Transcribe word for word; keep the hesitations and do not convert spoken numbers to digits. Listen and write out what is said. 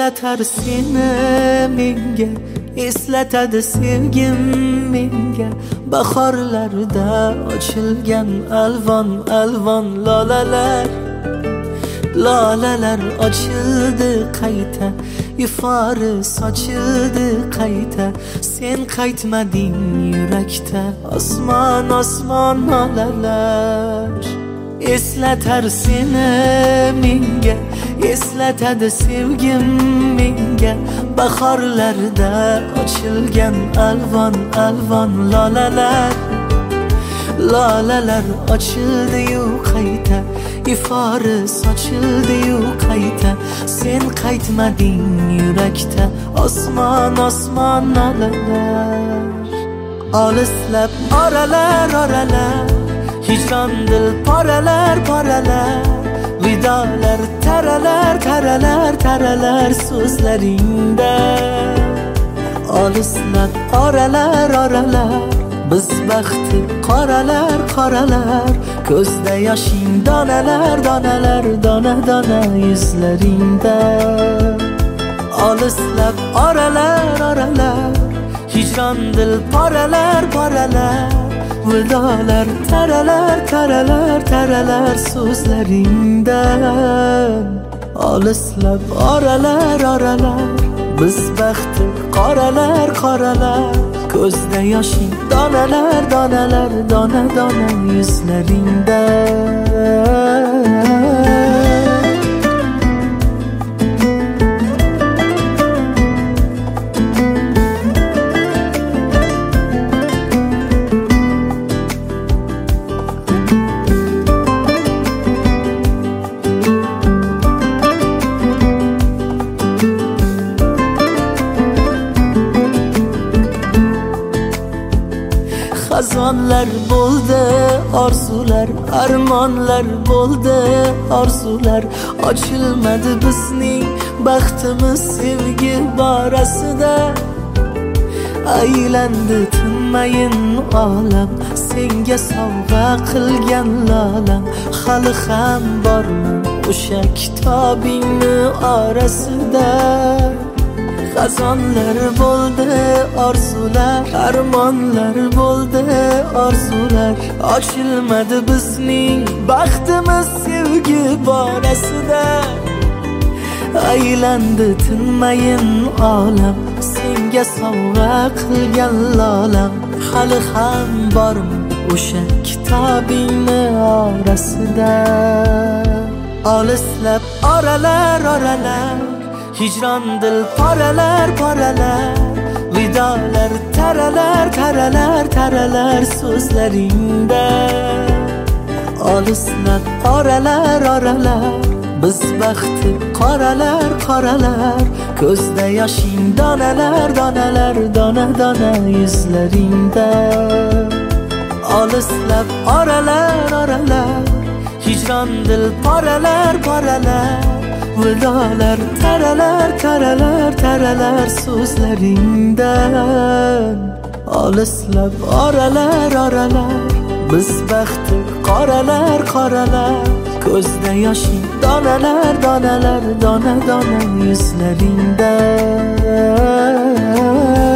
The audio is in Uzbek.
eshlatar seni menga, eslatadi sevgim menga. Bahorlarda ochilgan alvon alvon lolalar, lolalar ochildi qayta, ifori sochildi qayta. Sen qaytmading yurakda, osmon osmon lolalar. Eslatar seni menga, eslatadi sevgim menga. Bahorlarda ochilgan alvon alvon lolalar, lolalar ochildi-yu qayta, ifori sochildi-yu qayta. Sen qaytmading yurakda, osmon osmon lolalar. Olislab oralar oralar, hijron dil poralar poralar. Vidolar taralar taralar taralar so'zlaringda. Olislab oralar oralar, biz baxti qoralar qoralar. Ko'zda yoshing donalar donalar, dona dona yuzlaringda. Olislab oralar oralar, hijron dil poralar poralar. Vidolar taralar taralar taralar so'zlaringdan. Olislab oralar oralar, biz baxti qoralar qoralar. Ko'zda yoshing donalar donalar, dona dona yuzlaringda. Xazonlar bo'ldi orzular, armonlar bo'ldi orzular. Ochilmadi bizning baxtimiz sevgi borasida. Aylandi tinmayin olam, senga sovg'a qilgan lolam. Hali ham bormi o'sha kitobingni orasida? Xazonlar bo'ldi orzular, armonlar bo'ldi orzular. Ochilmadi bizning baxtimiz sevgi borasida. Aylandi tinmayin olam, senga sovg'a qilgan lolam. Hali ham bormi o'sha kitobingni orasida? Olislab oralar oralar, hijron dil poralar poralar. Vidolar taralar taralar taralar so'zlaringda. Olislab oralar oralar, biz baxti qoralar qoralar. Ko'zda yoshing donalar donalar, dona dona yuzlaringda. Olislab oralar oralar, hijron dil poralar poralar. Vidolar taralar taralar taralar so'zlaringdan. Olislab oralar oralar, biz baxti qoralar qoralar. Ko'zda yoshing donalar donalar, dona dona yuzlaringda.